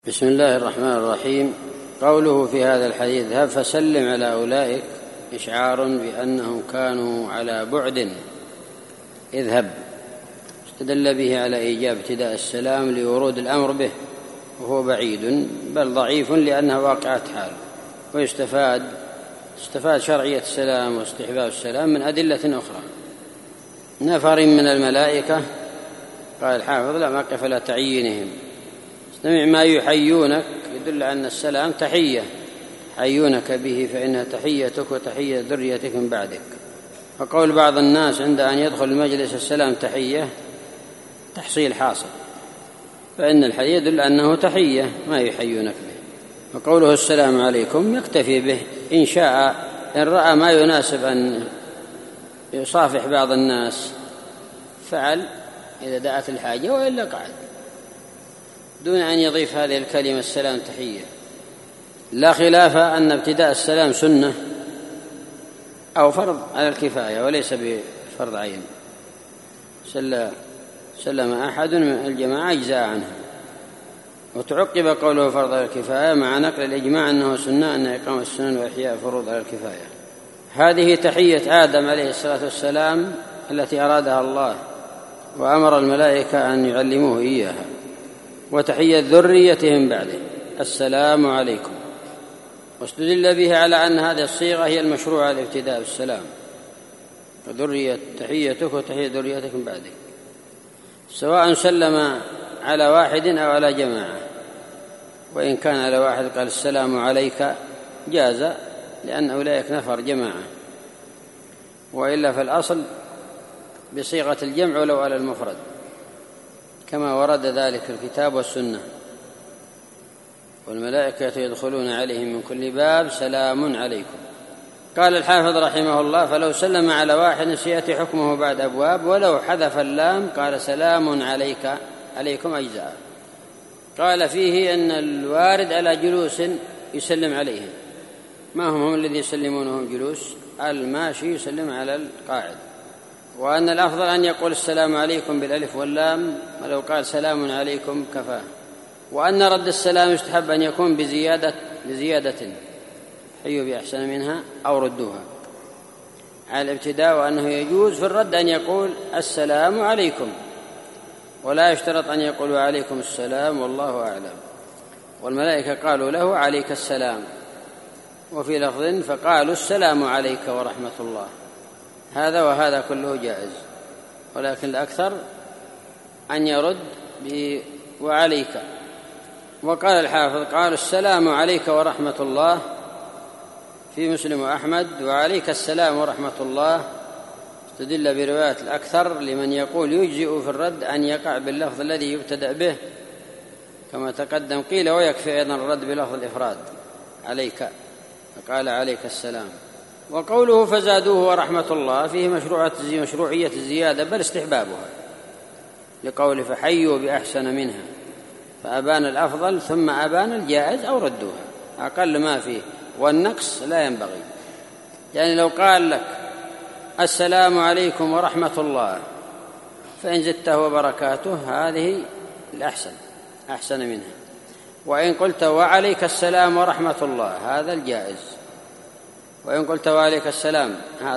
بسم الله الرحمن الرحيم. قوله في هذا الحديث: اذهب فسلم على أولئك، إشعار بأنهم كانوا على بعد. اذهب استدل به على إيجاب ابتداء السلام لورود الأمر به، وهو بعيد بل ضعيف لأنها واقعة حال. ويستفاد شرعية السلام واستحباب السلام من أدلة أخرى. نفر من الملائكة، قال الحافظ: لا مقف لا تعيينهم، استمع ما يحيونك، يدل أن السلام تحية حيونك به، فإنها تحيتك وتحية ذريتك من بعدك. فقول بعض الناس عند أن يدخل المجلس السلام تحية تحصيل حاصل، فإن الحديث يدل أنه تحية ما يحيونك به. وقوله السلام عليكم يكتفي به إن شاء، إن رأى ما يناسب أن يصافح بعض الناس فعل إذا دعت الحاجة، وإلا قعد دون أن يضيف هذه الكلمة السلام تحية. لا خلاف أن ابتداء السلام سنة أو فرض على الكفاية وليس بفرض عين. سلم أحد من الجماعة أجزاء عنه. وتعقب قوله فرض على الكفاية مع نقل الإجماع أنه سنة، أن إقامة السنن وإحياء الفروض على الكفاية. هذه تحية آدم عليه الصلاة والسلام التي أرادها الله وأمر الملائكة أن يعلموه إياها، وتحية ذريتهم بعده: السلام عليكم. واستدل به على أن هذه الصيغة هي المشروعة لابتداء بالسلام: ذرية تحيتك وتحية ذريتك من بعدك، سواء سلم على واحد أو على جماعة. وإن كان على واحد قال السلام عليك جاز، لأن أولئك نفر جماعة، وإلا فالأصل بصيغة الجمع ولو على المفرد، كما ورد ذلك في الكتاب والسنة: والملائكة يدخلون عليهم من كل باب سلام عليكم. قال الحافظ رحمه الله: فلو سلم على واحد سيأتي حكمه بعد أبواب، ولو حذف اللام قال سلام عليكم أجزاء. قال فيه أن الوارد على جلوس يسلم عليهم، ما هم الذي يسلمونهم جلوس؟ الماشي يسلم على القاعد. وأن الأفضل أن يقول السلام عليكم بالألف واللام، ولو قال سلام عليكم كفاه. وأن رد السلام يستحب أن يكون بزيادة حيوا بأحسن منها أو ردوها على الابتداء، وأنه يجوز في الرد أن يقول السلام عليكم، ولا يشترط أن يقول عليكم السلام والله أعلم. والملائكة قالوا له عليك السلام، وفي لفظ فقالوا السلام عليك ورحمة الله. هذا وهذا كله جائز، ولكن الأكثر أن يرد وعليك. وقال الحافظ: قالوا السلام عليك ورحمة الله في مسلم وأحمد، وعليك السلام ورحمة الله. استدل برواية الأكثر لمن يقول يجزئ في الرد أن يقع باللفظ الذي يبتدأ به كما تقدم. قيل ويكفي أيضا الرد بلفظ الإفراد عليك، فقال عليك السلام. وقوله فزادوه ورحمة الله فيه مشروعية الزيادة بل استحبابها، لقول فحيوا بأحسن منها، فأبان الأفضل ثم أبان الجائز أو ردوها، أقل ما فيه، والنقص لا ينبغي. يعني لو قال لك السلام عليكم ورحمة الله فإن زدته وبركاته هذه الأحسن، أحسن منها. وإن قلت وعليك السلام ورحمة الله هذا الجائز. وإن قلت وعليك السلام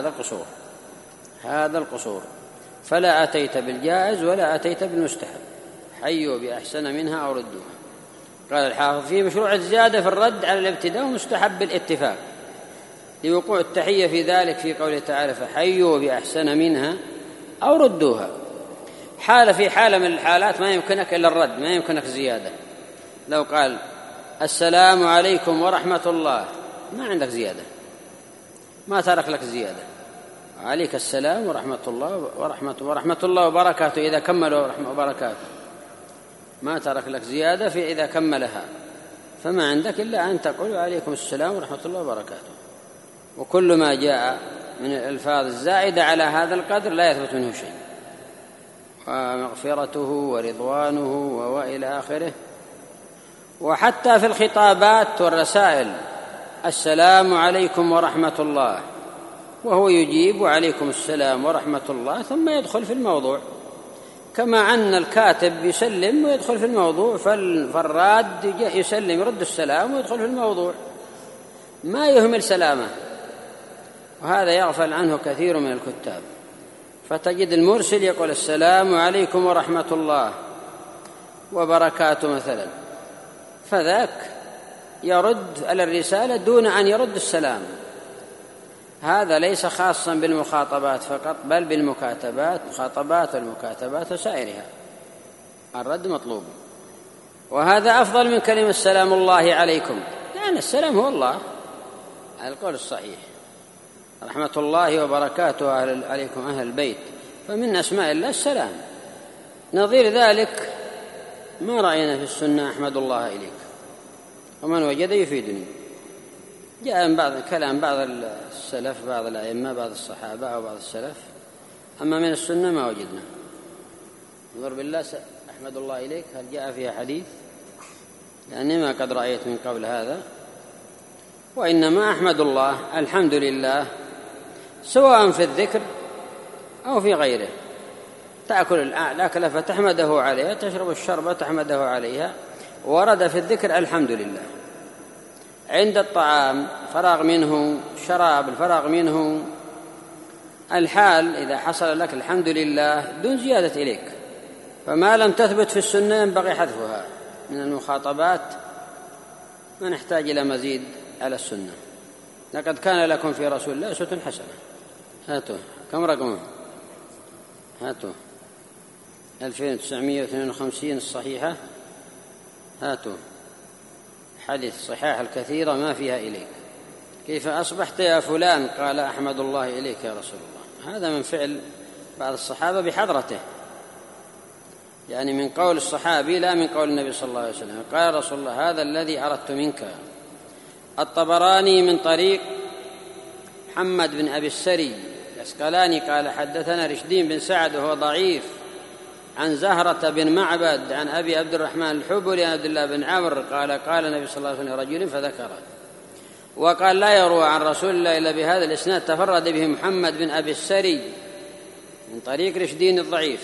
هذا القصور، فلا أتيت بالجائز ولا أتيت بالمستحب. حيوا بأحسن منها أو ردوها. قال الحافظ: في مشروع الزيادة في الرد على الابتداء ومستحب بالاتفاق، لوقوع التحية في ذلك في قوله تعالى: فحيوا بأحسن منها أو ردوها. في حالة من الحالات ما يمكنك إلا الرد، ما يمكنك زيادة. لو قال السلام عليكم ورحمة الله ما عندك زيادة، ما ترك لك زيادة. عليك السلام ورحمة الله ورحمة الله وبركاته إذا كملوا رحمة وبركاته، ما ترك لك زيادة في إذا كملها، فما عندك إلا أن تقول عليكم السلام ورحمة الله وبركاته. وكل ما جاء من الألفاظ الزائدة على هذا القدر لا يثبت منه شيء، ومغفرته ورضوانه وإلى آخره. وحتى في الخطابات والرسائل السلام عليكم ورحمة الله، وهو يجيب عليكم السلام ورحمة الله ثم يدخل في الموضوع. كما أن الكاتب يسلم ويدخل في الموضوع، فالراد يسلم يرد السلام ويدخل في الموضوع، ما يهمل سلامه. وهذا يغفل عنه كثير من الكتاب، فتجد المرسل يقول السلام عليكم ورحمة الله وبركاته مثلا، فذاك يرد على الرسالة دون أن يرد السلام. هذا ليس خاصا بالمخاطبات فقط، بل بالمكاتبات، مخاطبات والمكاتبات وسائرها الرد مطلوب. وهذا أفضل من كلمة السلام الله عليكم، لأن السلام هو الله على القول الصحيح، رحمة الله وبركاته عليكم أهل البيت، فمن أسماء الله السلام. نظير ذلك ما رأينا في السنة أحمد الله إليك، ومن وجد يفيدني. جاء من بعض كلام بعض السلف، بعض الأئمة، بعض الصحابة أو بعض السلف، أما من السنة ما وجدنا. انظر بالله أحمد الله إليك، هل جاء فيها حديث؟ لأني ما قد رأيت من قبل هذا. وإنما أحمد الله الحمد لله، سواء في الذكر أو في غيره. تأكل الأكل فتحمده عليها، تشرب الشربة تحمده عليها. ورد في الذكر الحمد لله عند الطعام، فراغ منه، شراب الفراغ منه، الحال إذا حصل لك الحمد لله دون زيادة إليك. فما لم تثبت في السنة ينبغي حذفها من المخاطبات، ما نحتاج إلى مزيد على السنة. لقد كان لكم في رسول الله أسوة حسنة. هاتوا كم رقمه؟ هاتوا 2952 الصحيحة. هاتوا حديث صحاح الكثيرة ما فيها إليك. كيف أصبحت يا فلان؟ قال أحمد الله إليك يا رسول الله. هذا من فعل بعض الصحابة بحضرته، يعني من قول الصحابي لا من قول النبي صلى الله عليه وسلم. قال رسول الله هذا الذي أردت منك. الطبراني من طريق محمد بن أبي السري العسقلاني قال حدثنا رشدين بن سعد وهو ضعيف، عن زهرة بن معبد عن أبي عبد الرحمن الحبلي عن عبد الله بن عمرو قال قال النبي صلى الله عليه وسلم رجل فذكره. وقال لا يروى عن رسول الله إلا بهذا الإسناد تفرد به محمد بن أبي السري من طريق رشدين الضعيف.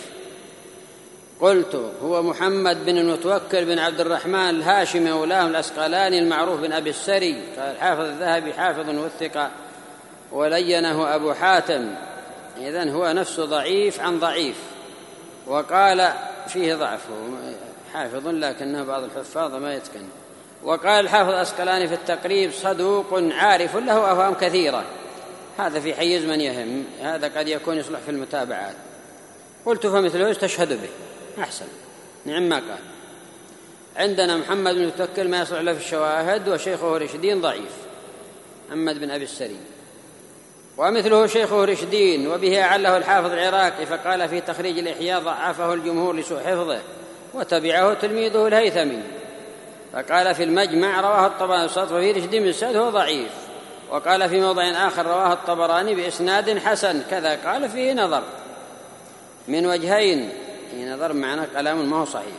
قلت هو محمد بن المتوكل بن عبد الرحمن الهاشمي مولاه العسقلاني المعروف بن أبي السري. قال الحافظ الذهبي حافظ وثق ولينه أبو حاتم، إذن هو نفسه ضعيف عن ضعيف، وقال فيه ضعفه حافظ لكنه بعض الحفاظ ما يتقن. وقال الحافظ العسقلاني في التقريب صدوق عارف له أوهام كثيرة. هذا في حيز من يهم، هذا قد يكون يصلح في المتابعات. قلت فمثله تشهد به أحسن. نعم ما قال. عندنا محمد بن المتوكل ما يصلح له في الشواهد، وشيخه رشدين ضعيف محمد بن أبي السري، ومثله شيخه رشدين وبه أعله الحافظ العراقي فقال في تخريج الإحياء ضعفه الجمهور لسوء حفظه، وتبعه تلميذه الهيثمي فقال في المجمع رواه الطبراني وفي رشدين بن سعد هو ضعيف. وقال في موضع آخر رواه الطبراني بإسناد حسن كذا. قال فيه نظر من وجهين، نظر معنى كلام ما هو صحيح.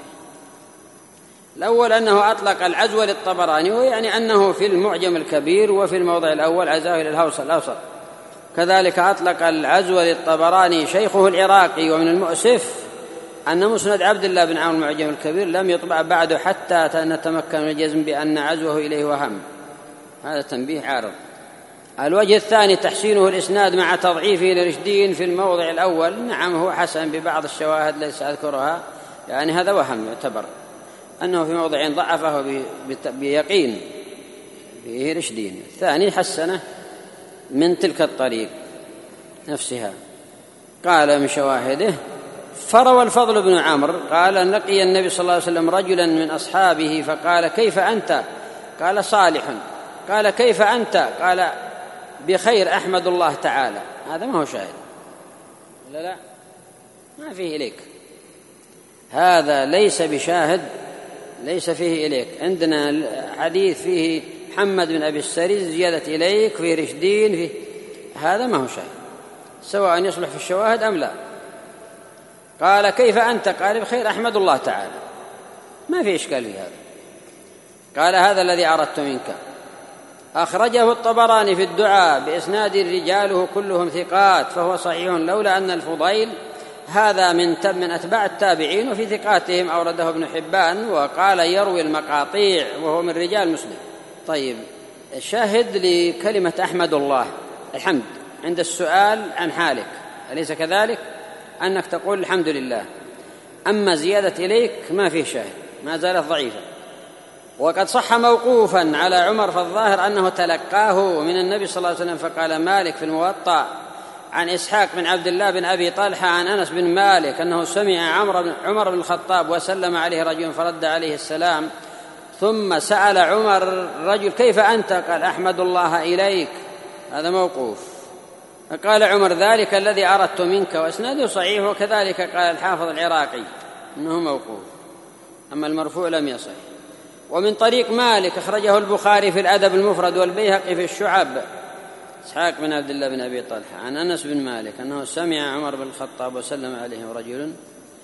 الأول أنه أطلق العزو للطبراني، ويعني أنه في المعجم الكبير وفي الموضع الأول عزاه إلى الأوسط. كذلك أطلق العزو للطبراني شيخه العراقي. ومن المؤسف أن مسند عبد الله بن عمرو المعجم الكبير لم يطبع بعده حتى نتمكن من الجزم بأن عزوه إليه وهم. هذا تنبيه عارض. الوجه الثاني تحسينه الإسناد مع تضعيفه لرشدين في الموضع الأول. نعم هو حسن ببعض الشواهد ليس أذكرها، يعني هذا وهم يعتبر أنه في موضع ضعفه بيقين فيه رشدين. الثاني حسنه من تلك الطريق نفسها. قال من شواهده فروى الفضل بن عمرو قال لقي النبي صلى الله عليه وسلم رجلا من أصحابه فقال كيف أنت؟ قال صالح. قال كيف أنت؟ قال بخير أحمد الله تعالى. هذا ما هو شاهد لا ما فيه إليك، هذا ليس بشاهد، ليس فيه إليك. عندنا حديث فيه محمد بن أبي السري زيادة إليك في رشدين فيه، هذا ما هو شاهد سواء يصلح في الشواهد أم لا. قال كيف أنت؟ قال بخير أحمد الله تعالى، ما في إشكال في هذا. قال هذا الذي أردت منك. أخرجه الطبراني في الدعاء بإسناد رجاله كلهم ثقات فهو صحيح، لولا أن الفضيل هذا من أتباع التابعين، وفي ثقاتهم أورده ابن حبان وقال يروي المقاطيع وهو من رجال مسلم. طيب، شاهد لكلمة أحمد الله الحمد عند السؤال عن حالك، أليس كذلك؟ أنك تقول الحمد لله. أما زيادة إليك ما فيه شاهد، ما زالت ضعيفة. وقد صح موقوفا على عمر، فالظاهر أنه تلقاه من النبي صلى الله عليه وسلم. فقال مالك في الموطأ عن إسحاق بن عبد الله بن أبي طلحة عن أنس بن مالك أنه سمع عمر بن الخطاب وسلم عليه رجل فرد عليه السلام، ثم سأل عمر الرجل كيف أنت؟ قال أحمد الله إليك. هذا موقوف. قال عمر ذلك الذي أردت منك، وإسناده صحيح. وكذلك قال الحافظ العراقي إنه موقوف، أما المرفوع لم يصح. ومن طريق مالك أخرجه البخاري في الأدب المفرد والبيهقي في الشعب، إسحاق بن عبد الله بن أبي طلحة عن أنس بن مالك أنه سمع عمر بن الخطاب وسلم عليه رجل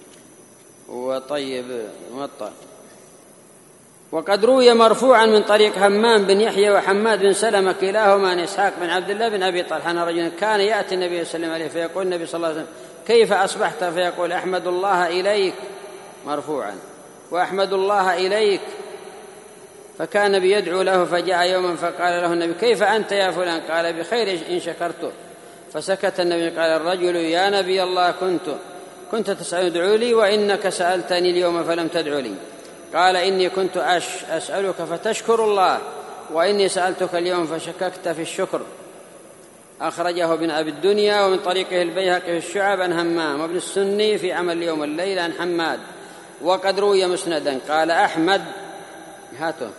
وطيب موطأ. وقد روي مرفوعا من طريق همام بن يحيى وحماد بن سلمة كلاهما عن إسحاق بن عبد الله بن أبي طلحة أن رجلا كان يأتي النبي صلى الله عليه وسلم عليه فيقول النبي صلى الله عليه وسلم كيف أصبحت؟ فيقول أحمد الله إليك مرفوعا، وأحمد الله إليك. فكان النبي يدعو له، فجاء يوما فقال له النبي كيف أنت يا فلان؟ قال بخير إن شكرته. فسكت النبي. قال الرجل يا نبي الله كنت تسأل ادعو لي، وإنك سألتني اليوم فلم تدعو لي. قال إني كنت أسألك فتشكر الله، وإني سألتك اليوم فشككت في الشكر. أخرجه ابن أبي الدنيا ومن طريقه البيهقي في الشعب عن همام، وابن السني في عمل اليوم والليل عن حماد. وقد روي مسندا. قال أحمد هاته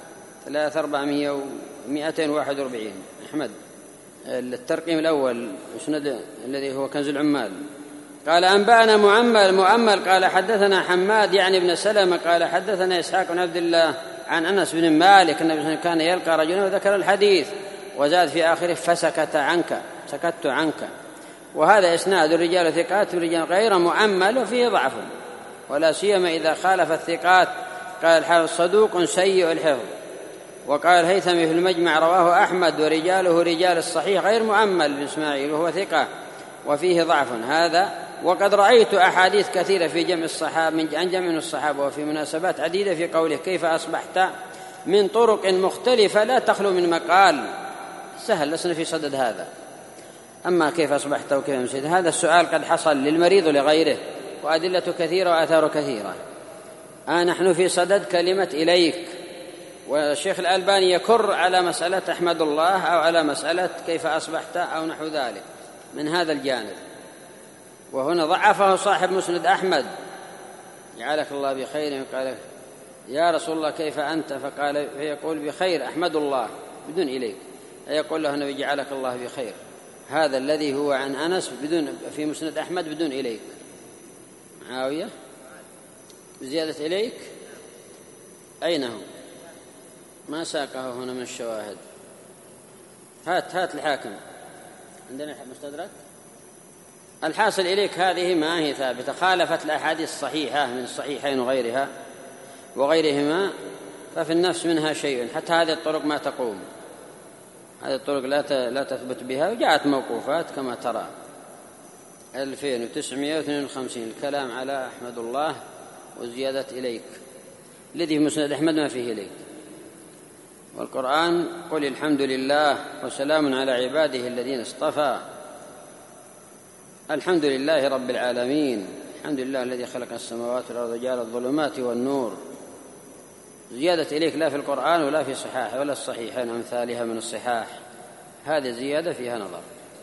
3241 أحمد الترقيم الأول مسند الذي هو كنز العمال. قال أنبأنا مؤمل قال حدثنا حماد يعني ابن سلمة قال حدثنا إسحاق بن عبد الله عن أنس بن مالك أنه كان يلقى رجلا وذكر الحديث، وزاد في آخره سكت عنك. وهذا إسناد الرجال ثقات ورجال غير مؤمل وفيه ضعف، ولا سيما إذا خالف الثقات. قال الحافظ صدوق سيء الحفظ. وقال الهيثمي في المجمع رواه أحمد ورجاله رجال الصحيح غير مؤمل بن إسماعيل وهو ثقة وفيه ضعف هذا. وقد رأيت أحاديث كثيرة في جمع الصحابة عن جمع الصحابة وفي مناسبات عديدة في قوله كيف أصبحت من طرق مختلفة لا تخلو من مقال. سهل لسنا في صدد هذا. أما كيف أصبحت وكيف أمسيت هذا السؤال قد حصل للمريض ولغيره، وأدلة كثيرة وآثار كثيرة. نحن في صدد كلمة إليك، والشيخ الألباني يكر على مسألة أحمد الله أو على مسألة كيف أصبحت أو نحو ذلك من هذا الجانب. وهنا ضعفه صاحب مسند أحمد جعلك الله بخير. قال يا رسول الله كيف أنت؟ فقال فيقول بخير أحمد الله بدون إليك. يقول له النبي جعلك الله بخير. هذا الذي هو عن أنس بدون في مسند أحمد بدون إليك. معاوية بزيادة إليك أين هو؟ ما ساقه هنا من الشواهد. هات الحاكم عندنا مستدرك. الحاصل إليك هذه ما هي ثابتة، خالفت الأحاديث الصحيحة من الصحيحين وغيرهما، ففي النفس منها شيء. حتى هذه الطرق ما تقوم، هذه الطرق لا تثبت بها، وجاءت موقوفات كما ترى 2952 الكلام على أحمد الله وزيادة إليك. الذي مسند أحمد ما فيه إليك. والقرآن قل الحمد لله وسلام على عباده الذين اصطفى. الحمد لله رب العالمين، الحمد لله الذي خلق السماوات والأرض وجعل الظلمات والنور. زيادة إليك لا في القرآن ولا في صحاح ولا الصحيحين أمثالها من الصحاح. هذه زيادة فيها نظر.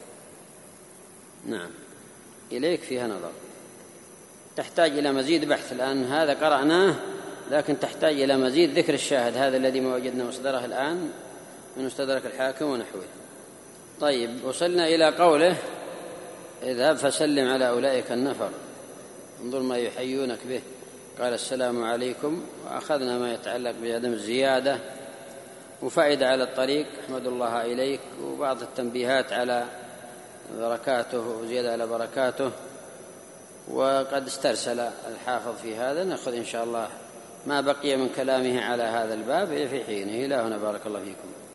نعم إليك فيها نظر، تحتاج إلى مزيد بحث. الآن هذا قرأناه، لكن تحتاج إلى مزيد ذكر الشاهد هذا الذي ما وجدنا مصدره الآن من مستدرك الحاكم ونحوه. طيب وصلنا إلى قوله اذهب فسلم على أولئك النفر، انظر ما يحيونك به. قال السلام عليكم، وأخذنا ما يتعلق بعدم الزيادة وفائدة على الطريق أحمد الله إليك، وبعض التنبيهات على بركاته وزيادة على بركاته. وقد استرسل الحافظ في هذا، نأخذ إن شاء الله ما بقي من كلامه على هذا الباب في حينه. إلى هنا بارك الله فيكم.